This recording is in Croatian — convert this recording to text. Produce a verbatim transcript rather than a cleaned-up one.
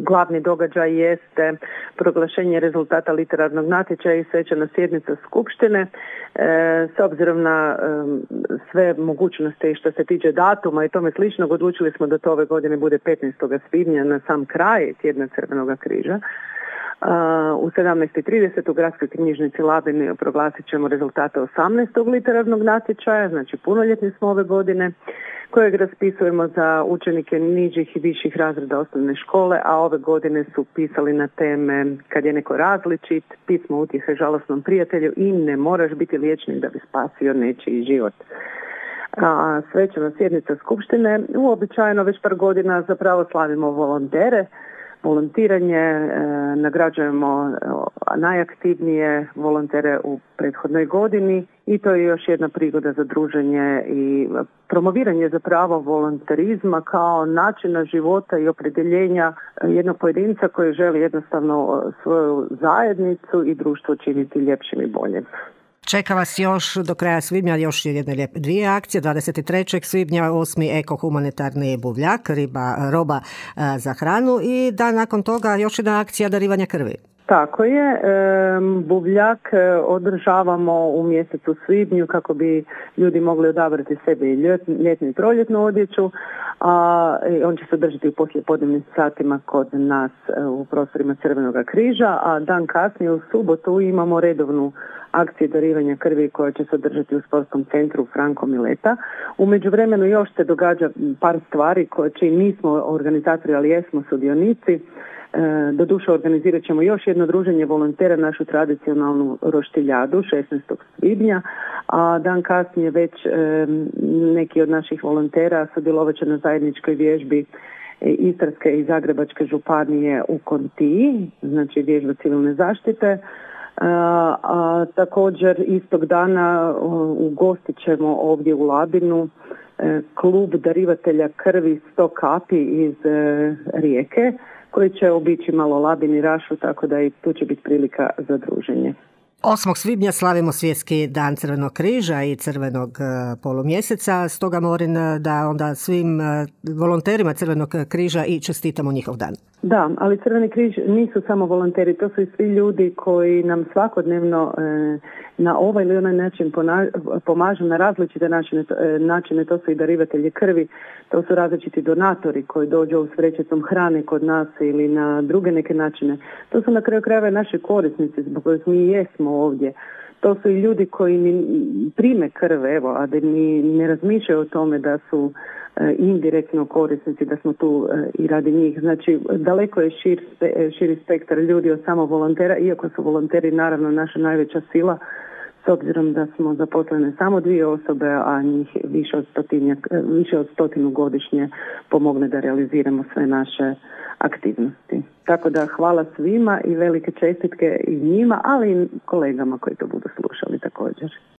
glavni događaj jeste proglašenje rezultata literarnog natječaja i svečana sjednica skupštine. E, s obzirom na e, sve mogućnosti što se tiče datuma i tome sličnog, odlučili smo da to ove godine bude petnaestog svibnja na sam kraj tjedna Crvenoga križa. Uh, u sedamnaest i trideset u Gradskoj knjižnici Labin proglasit ćemo rezultate osamnaestog literarnog natječaja, znači punoljetni smo ove godine, kojeg raspisujemo za učenike nižih i viših razreda osnovne škole, a ove godine su pisali na teme Kad je neko različit, Pismo utjehe žalosnom prijatelju i Ne moraš biti liječnik da bi spasio nečiji život. A svečana sjednica skupštine, uobičajeno već par godina zapravo slavimo volontere. Volontiranje, e, nagrađujemo e, najaktivnije volontere u prethodnoj godini i to je još jedna prigoda za druženje i promoviranje zapravo volonterizma kao načina života i opredjeljenja jednog pojedinca koji želi jednostavno svoju zajednicu i društvo činiti ljepšim i boljim. Čeka vas još do kraja svibnja još jedne lijepe dvije akcije. dvadeset trećeg svibnja osmi eko-humanitarni buvljak, riba, roba za hranu i dan nakon toga još jedna akcija darivanja krvi. Tako je, buvljak održavamo u mjesecu svibnju kako bi ljudi mogli odabrati sebi ljetnu i proljetnu odjeću, a on će se održati u poslijepodnevnim satima kod nas u prostorima Crvenoga križa, a dan kasnije u subotu imamo redovnu akciju darivanja krvi koja će se održati u sportskom centru Franko Mileta. U međuvremenu još se događa par stvari koje čiji nismo organizatori, ali jesmo sudionici. Doduše organizirat ćemo još jedno druženje volontera, našu tradicionalnu roštiljadu šesnaestog svibnja, a dan kasnije već neki od naših volontera sudjelovat će na zajedničkoj vježbi Istarske i Zagrebačke županije u Kontiji, znači vježba civilne zaštite. A, a također istog dana ugostit ćemo ovdje u Labinu klub darivatelja krvi sto kapi iz e, Rijeke, koji će obići malo Labin i Rašu, tako da i tu će biti prilika za druženje. osmog svibnja slavimo Svjetski dan Crvenog križa i Crvenog polumjeseca, stoga molim da onda svim volonterima Crvenog križa i čestitamo njihov dan. Da, ali Crveni križ nisu samo volonteri, to su i svi ljudi koji nam svakodnevno e, na ovaj ili onaj način pona, pomažu na različite načine, e, načine, to su i darivatelji krvi, to su različiti donatori koji dođu s vrećicom hrane kod nas ili na druge neke načine. To su na kraju krajeva naši korisnici zbog kojih mi jesmo ovdje. To su i ljudi koji ni prime krv, evo, a da ni ne razmišljaju o tome da su e, indirektno korisnici, da smo tu e, i radi njih. Znači, daleko je šir, širi spektar ljudi od samo volontera, iako su volonteri naravno naša najveća sila, s obzirom da smo zaposlene samo dvije osobe, a njih više od, više od stotinu godišnje pomogne da realiziramo sve naše aktivnosti. Tako da hvala svima i velike čestitke i njima, ali i kolegama koji to budu slušali također.